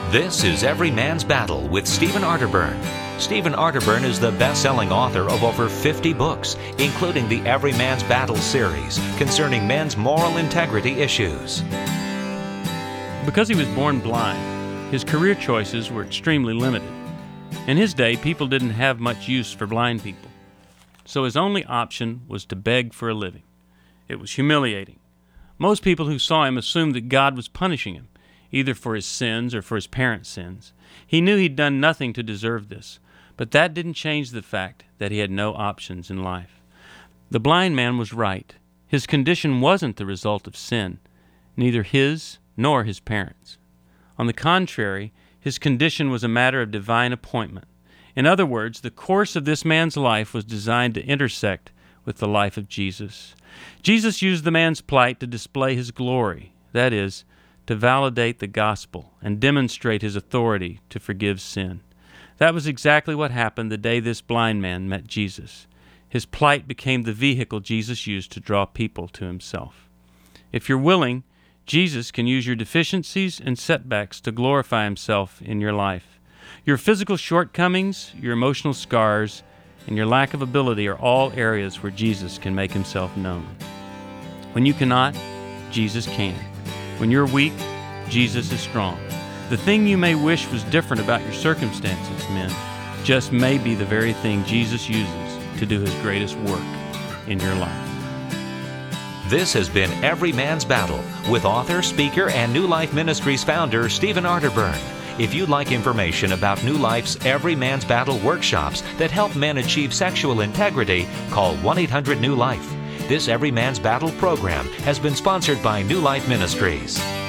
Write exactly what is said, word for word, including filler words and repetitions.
This is Every Man's Battle with Stephen Arterburn. Stephen Arterburn is the best-selling author of over fifty books, including the Every Man's Battle series concerning men's moral integrity issues. Because he was born blind, his career choices were extremely limited. In his day, people didn't have much use for blind people, so his only option was to beg for a living. It was humiliating. Most people who saw him assumed that God was punishing him, either for his sins or for his parents' sins. He knew he'd done nothing to deserve this, but that didn't change the fact that he had no options in life. The blind man was right. His condition wasn't the result of sin, neither his nor his parents. On the contrary, his condition was a matter of divine appointment. In other words, the course of this man's life was designed to intersect with the life of Jesus. Jesus used the man's plight to display his glory, that is, to validate the gospel and demonstrate his authority to forgive sin. That was exactly what happened the day this blind man met Jesus. His plight became the vehicle Jesus used to draw people to himself. If you're willing, Jesus can use your deficiencies and setbacks to glorify himself in your life. Your physical shortcomings, your emotional scars, and your lack of ability are all areas where Jesus can make himself known. When you cannot, Jesus can. When you're weak, Jesus is strong. The thing you may wish was different about your circumstances, men, just may be the very thing Jesus uses to do his greatest work in your life. This has been Every Man's Battle with author, speaker, and New Life Ministries founder Stephen Arterburn. If you'd like information about New Life's Every Man's Battle workshops that help men achieve sexual integrity, call one eight hundred new life. This Every Man's Battle program has been sponsored by New Life Ministries.